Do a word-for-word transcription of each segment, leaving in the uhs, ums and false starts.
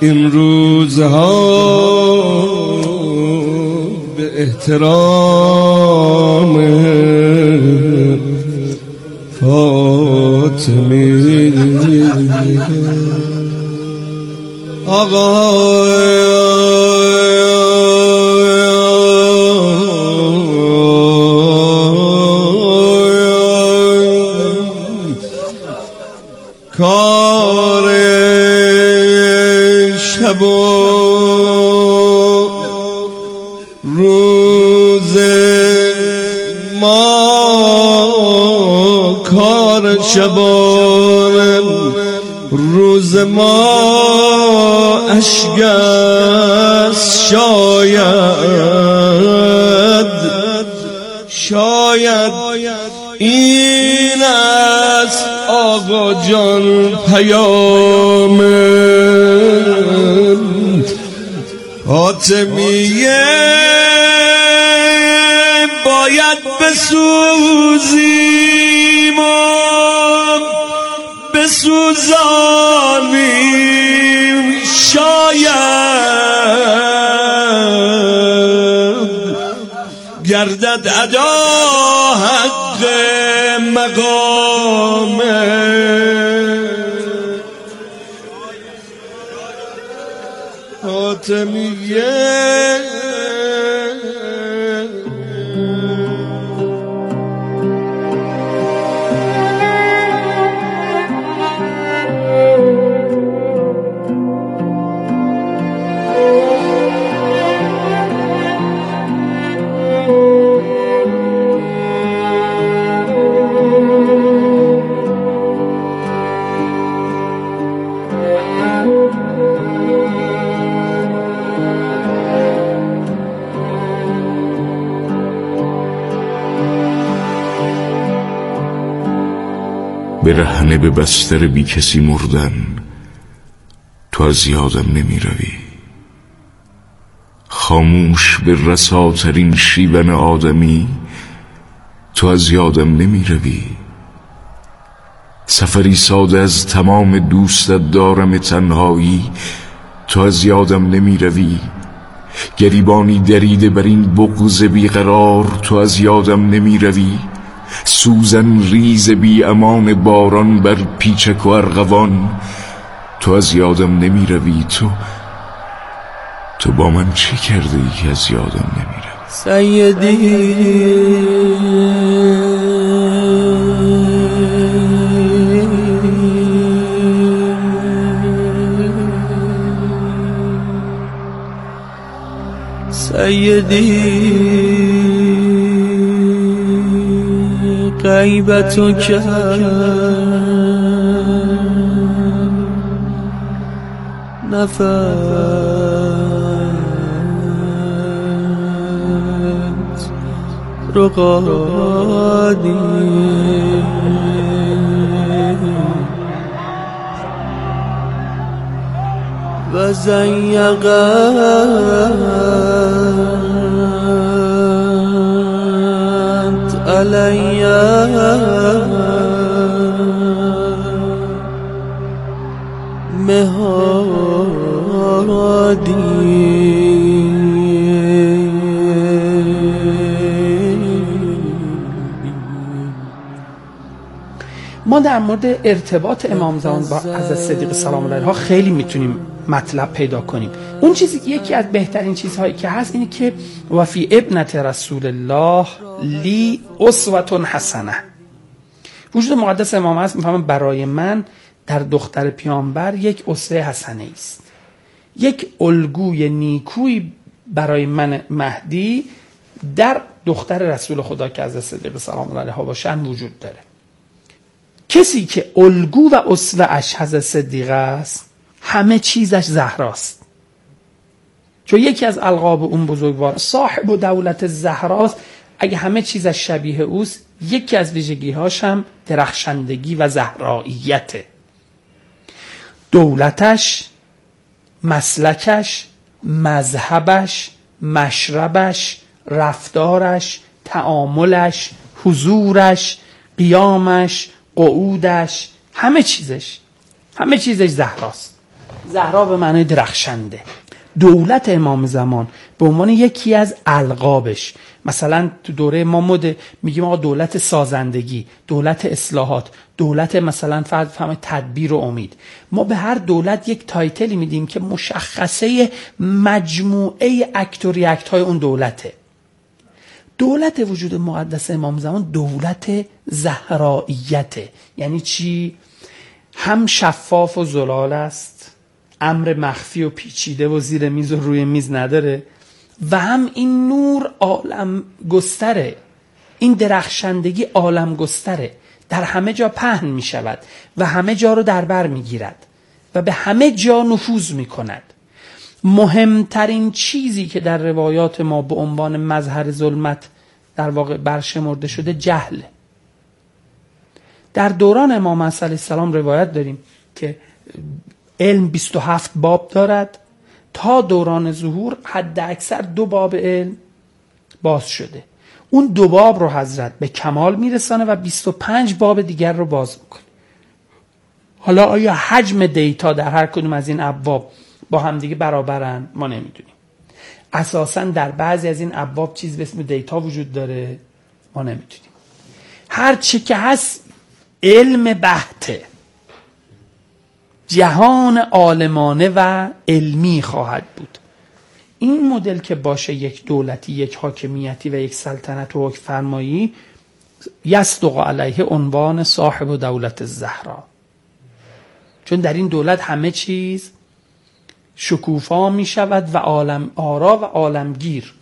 این روزها به احترام فاطمی آقا کار شب و روز ما کار شب و روز ما اشک است شاید شاید این است آقا جان پیام حاتمیه باید بسوزیم و بسوزانیم شاید گردد ادا حق مقام حاتمیه برهنه به بستر بی کسی مردن تو از یادم نمی روی. خاموش به رساترین شیون آدمی تو از یادم نمی روی. سفری ساده از تمام دوستت دارم تنهایی تو از یادم نمی روی. گریبانی دریده بر این بغض بیقرار تو از یادم نمی روی. سوزن ریز بی امان باران بر پیچک و ارغوان تو از یادم نمی روی. تو تو با من چه کرده ای که از یادم نمی روی؟ سیدی سیدی غیبتک نفت رقادی و زیقت علی مهادی. ما در مورد ارتباط امام زمان با حضرت صدیق سلام الله علیه خیلی میتونیم مطلب پیدا کنیم. اون چیزی یکی از بهترین چیزهایی که هست اینه که و فی ابنت رسول الله لی اسوة حسنه. وجود مقدس امام هست میفهمم برای من در دختر پیامبر یک اسوه حسنه است، یک الگوی نیکوی برای من مهدی در دختر رسول خدا که حضرت صدیق سلام الله علیه باشن وجود داره. کسی که الگو و اسوه اش حضرت صدیق است همه چیزش زهراست، چون یکی از القاب اون بزرگوار صاحب و دولت زهراست. اگه همه چیزش شبیه اوست، یکی از ویژگی‌هاش هم درخشندگی و زهراییته. دولتش، مسلکش، مذهبش، مشربش، رفتارش، تعاملش، حضورش، قیامش، قعودش، همه چیزش همه چیزش زهراست. زهرا به معنای درخشنده. دولت امام زمان به عنوان یکی از القابش، مثلا تو دوره ما مد میگیم آقا دولت سازندگی، دولت اصلاحات، دولت مثلا فرض فهم تدبیر و امید. ما به هر دولت یک تایتلی میدیم که مشخصه مجموعه اکت و ریاکت های اون دولته. دولت وجود مقدس امام زمان دولت زهرائیته. یعنی چی؟ هم شفاف و زلال است، امر مخفی و پیچیده و زیر میز و روی میز نداره، و هم این نور عالم گستره، این درخشندگی عالم گستره، در همه جا پهن می شود و همه جا رو در بر می گیرد و به همه جا نفوذ می کند. مهمترین چیزی که در روایات ما به عنوان مظهر ظلمت در واقع برشمرده شده جهل. در دوران امام علیه السلام روایت داریم که علم بیست و هفت باب دارد، تا دوران ظهور حد اکثر دو باب علم باز شده. اون دو باب رو حضرت به کمال میرسانه و بیست و پنج باب دیگر رو باز میکنه. حالا آیا حجم دیتا در هر کدوم از این ابواب با همدیگه برابرن؟ ما نمیدونیم. اساساً در بعضی از این ابواب چیز به اسم دیتا وجود داره، ما نمیدونیم. هر چی که هست علم بحته، جهان عالمانه و علمی خواهد بود. این مدل که باشه یک دولتی، یک حاکمیتی و یک سلطنت و حکم فرمایی، یصدق علیه عنوان صاحب دولت الزهرا، چون در این دولت همه چیز شکوفا می شود و عالم آرا و عالمگیر.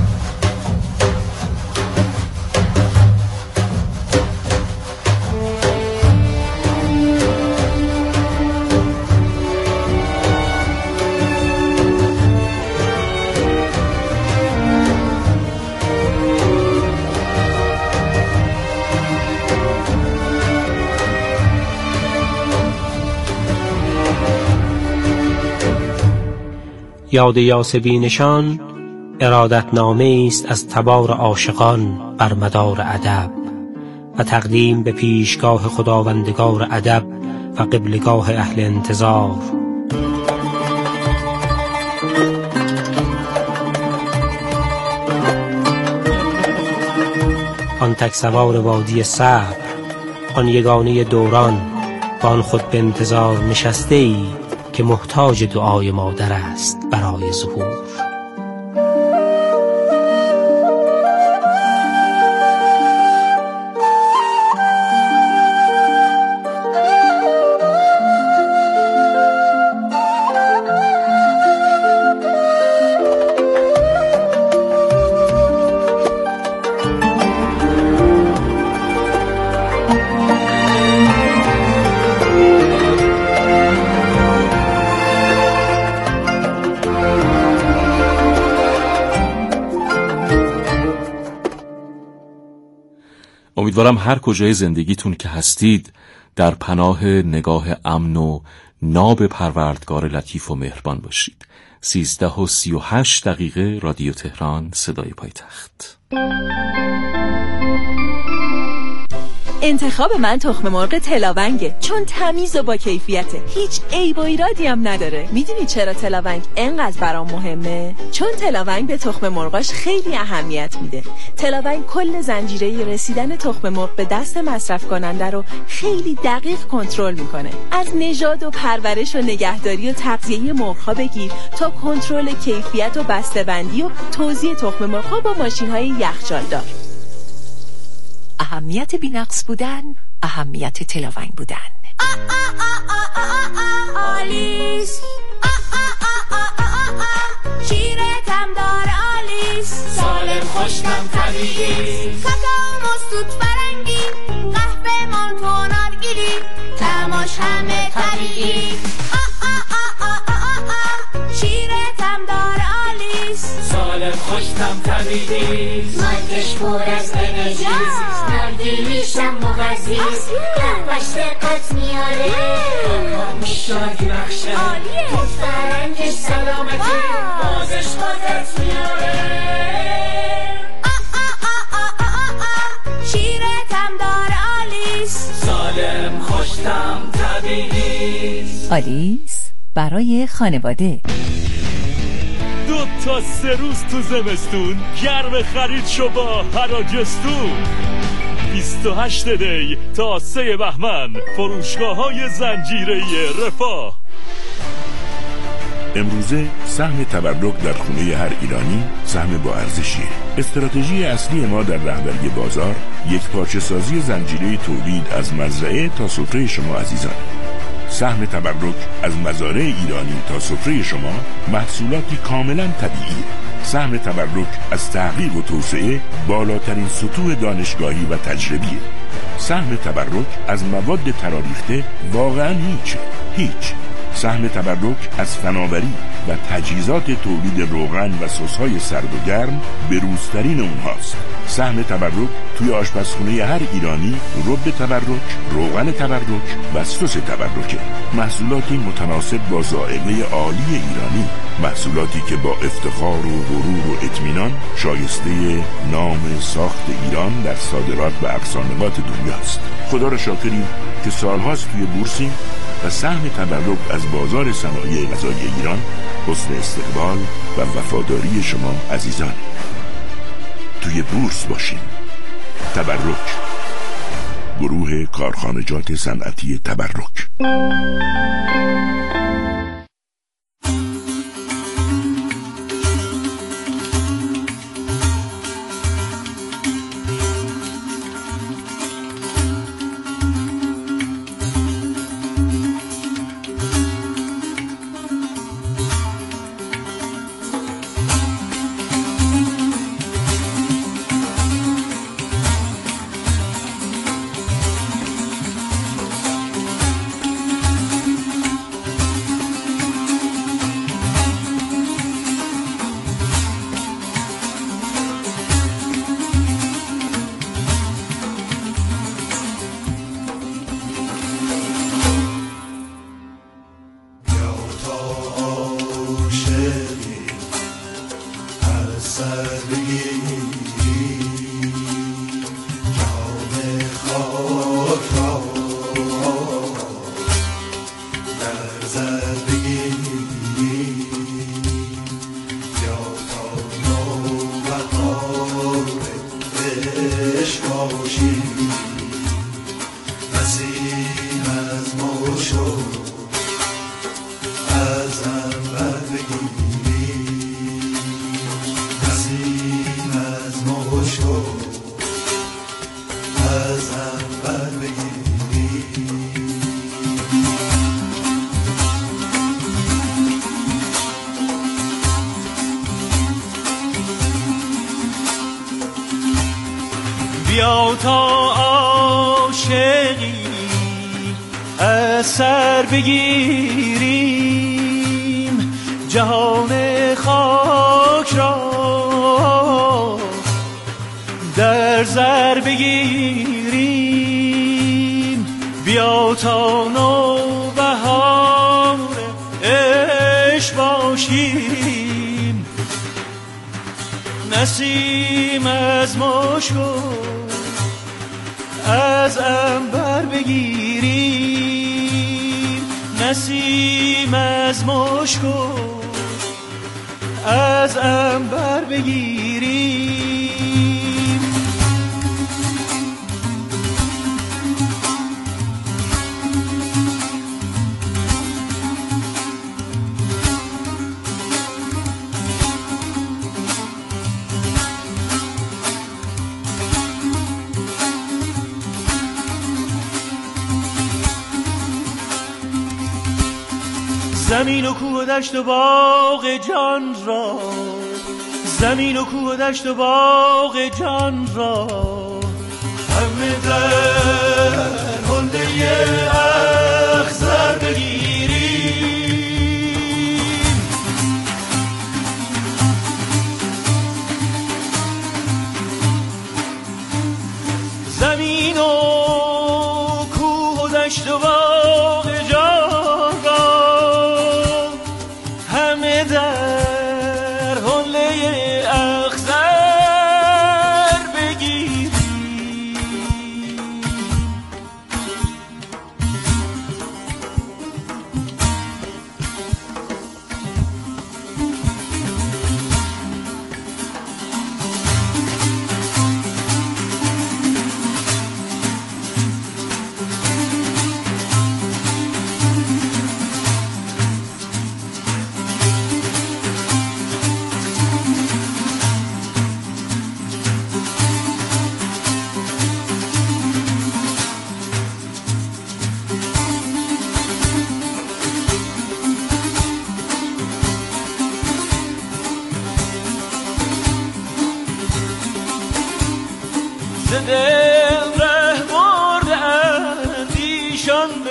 یاد یاسبینشان ارادت نامه است از تبار عاشقان بر مدار ادب و تقدیم به پیشگاه خداوندگار ادب و قبلگاه اهل انتظار. آن تک سوار وادی صبر، آن یگانه دوران، با آن خود به انتظار نشسته ای که محتاج دعای مادر است برای ظهور. امیدوارم هر کجای زندگیتون که هستید در پناه نگاه امن و ناب پروردگار لطیف و مهربان باشید. سیزده و سی و هشت دقیقه رادیو تهران، صدای پایتخت. انتخاب من تخم مرغ تلاونگه، چون تمیز و با کیفیته، هیچ عیب و ایرادی هم نداره. میدونی چرا تلاونگ انقدر برام مهمه؟ چون تلاونگ به تخم مرغاش خیلی اهمیت میده. تلاونگ کل زنجیره رسیدن تخم مرغ به دست مصرف کننده رو خیلی دقیق کنترل میکنه. از نژاد و پرورش و نگهداری و تغذیه مرغ‌ها بگیر تا کنترل کیفیت و بسته‌بندی و توزیع تخم مرغ‌ها با ماشین‌های یخچالدار. اهمیت بی‌نقص بودن، اهمیت تلاونگ بودن. آلیس شیرتم داره آلیس، سالم خوشم طبیعی، کاکائو مستود فرنگی، قهوه مانتو نارگیلی، تماش همه طبیعی. شیرتم داره آلیس، سالم خوشم طبیعی، مالکش پر از انرژی، نارگیلیشم مغذیست، قهوهش دقت میاره، میشاد نقشه، توت فرنگش سلامتی، بازش قدرت میاره. شیرتم داره آلیس، سالم خوشم طبیعی. آلیس برای خانواده. دو تا سه روز تو زمستون گرم خرید شو با حراجستون. بیست و هشت دی تا سه بهمن فروشگاه های زنجیره رفاه. امروزه سهم تبرک در خونه هر ایرانی سهم با ارزشیه. استراتژی اصلی ما در رهبری بازار یک پارچه سازی زنجیره تولید از مزرعه تا سفره شما عزیزان. سهم تبرک از مزارع ایرانی تا سفره شما محصولاتی کاملا طبیعی. سهم تبرک از تحقیق و توسعه بالاترین سطوح دانشگاهی و تجربیه. سهم تبرک از مواد تراریخته واقعا هیچ هیچ. سهم تبرک از فناوری و تجهیزات تولید روغن و سس‌های سرد و گرم بروزترین اونهاست. سهم تبرک توی آشپزخونه هر ایرانی رب تبرک، روغن تبرک و سس تبرکه. محصولاتی متناسب با ذائقه عالی ایرانی، محصولاتی که با افتخار و غرور و اطمینان شایسته نام ساخت ایران در صادرات و اقصانقات دنیاست. خدا را شاکریم که سالهاست توی بورسیم و سهم تبرک از بازار صنایع غذایی ایران حسن استقبال و وفاداری شما عزیزان. توی بورس باشین. تبرک، گروه کارخانجات صنعتی تبرک. بیا تا عاشقی از سر بگیریم جهان خاک را در زر بگیریم. بیا تا نوبهار عشق باشیم نسیم از مشک از عنبر بگیریم. نسیم از مشک از عنبر بگیریم. زمین و کوه و دشت و باغ جان را، زمین و کوه و دشت و باغ جان را همه در حله اخضر بگیریم. زمین و کوه و دشت و باغ جان را همه در حله اخضر بگیریم.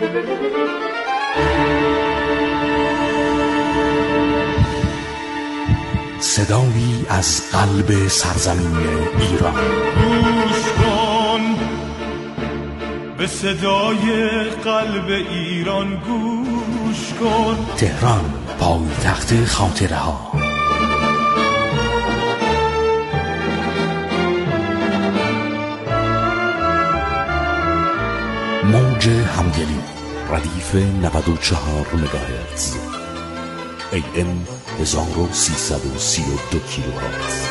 صدایی از قلب سرزمین ایران. گوش کن به صدای قلب ایران، گوش کن. تهران، پایتخت خاطره ها. موج همدلی، ردیف نود و چهار مگاهرتز، ای ام هزار و سیصد و سی و دو کیلوهرتز.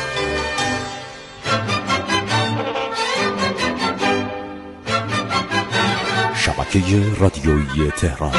شبکه رادیویی تهران.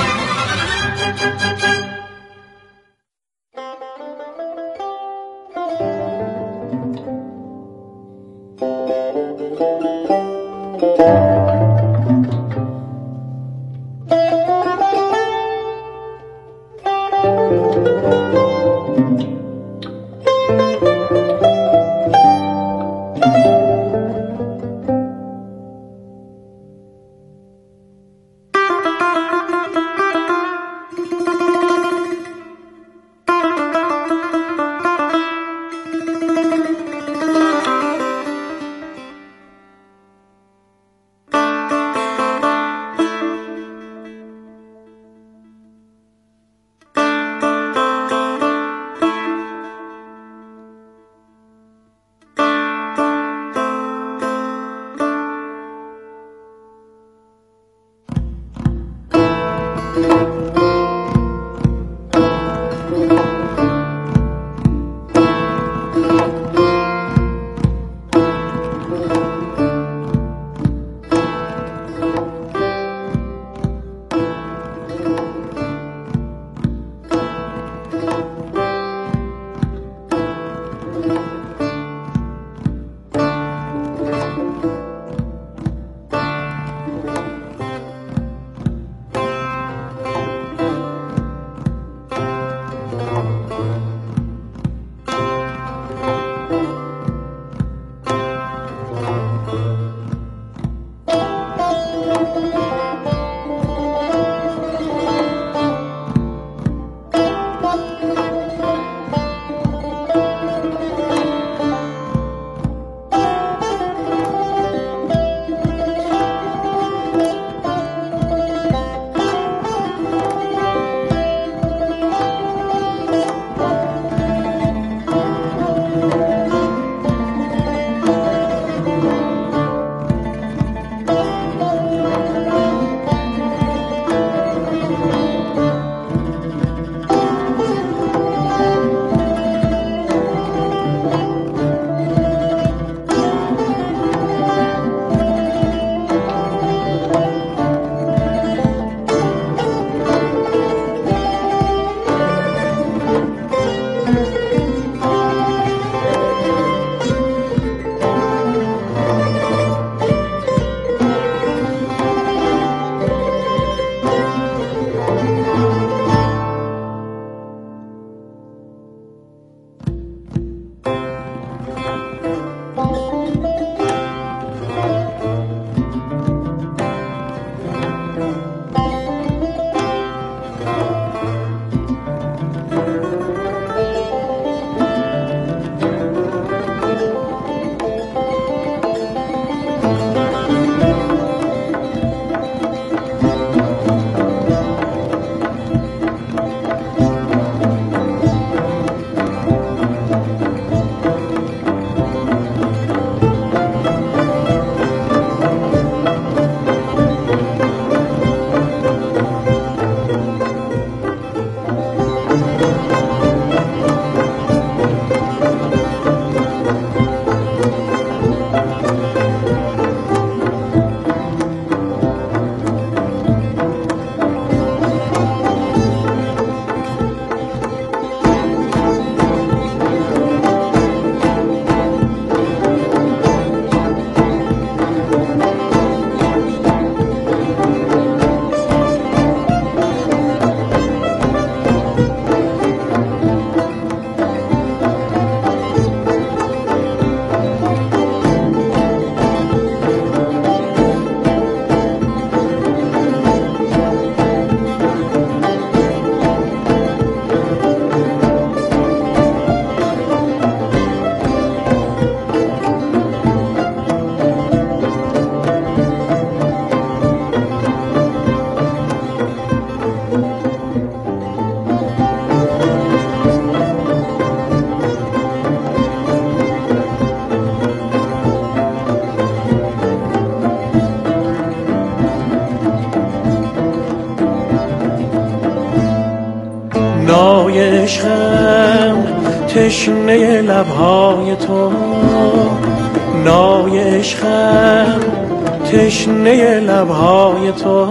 عشقم تشنه لبهای تو، نای عشقم تشنه لبهای تو،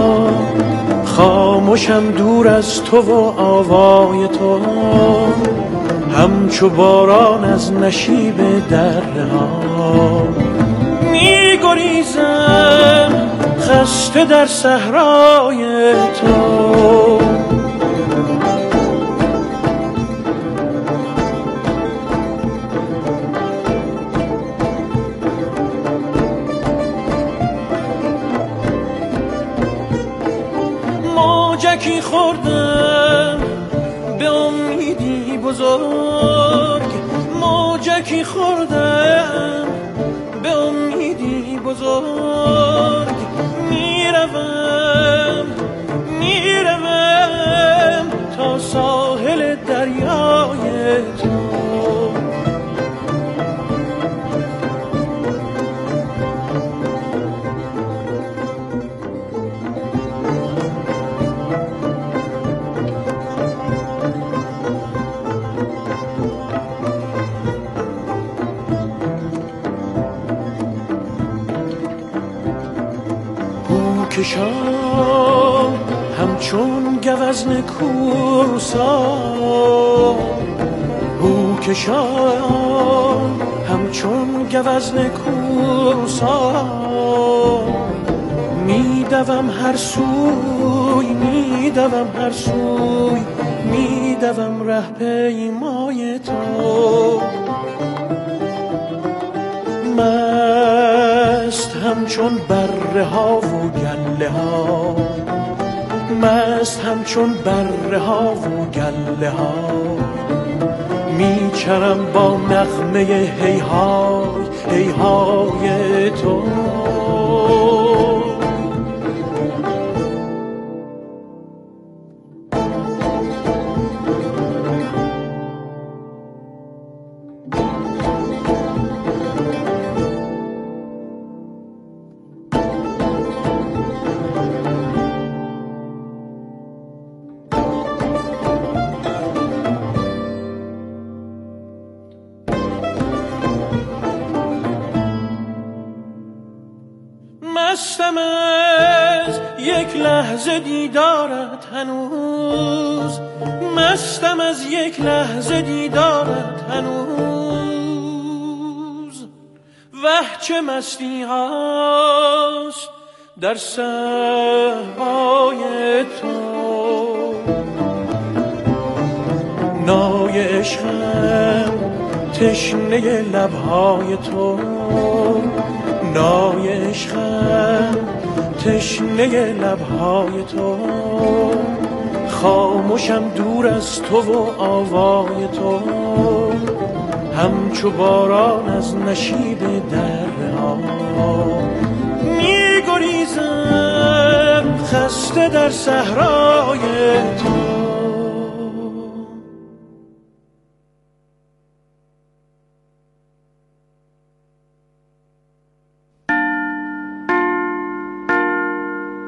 خاموشم دور از تو و آوای تو، همچو باران از نشیب دره ها می گریزم خسته در صحرای تو. موجکی خوردم به امیدی بزرگ، موجکی خوردم به امیدی بزرگ، میروم میروم تا ساحل دریای تو. کشان همچون گوزن کوسا، او کشان همچون گوزن کوسا، میدوم هر سوی میدوم هر سوی میدوم ره پیمای تو. مست همچون بره ها و گله ها، مست همچون بره ها و گله ها، میچرم با نغمه هیهای هیهای تو. مستم از یک لحظه دیدارت هنوز، مستم از یک لحظه دیدارت هنوز، وه چه مستی هاست در صحرای تو. نای عشقم تشنه لبهای تو، نای عشقم تشنه لبهای تو، خاموشم دور از تو و آوای تو، همچو باران از نشیب دره ها می گریزم خسته در صحرای تو.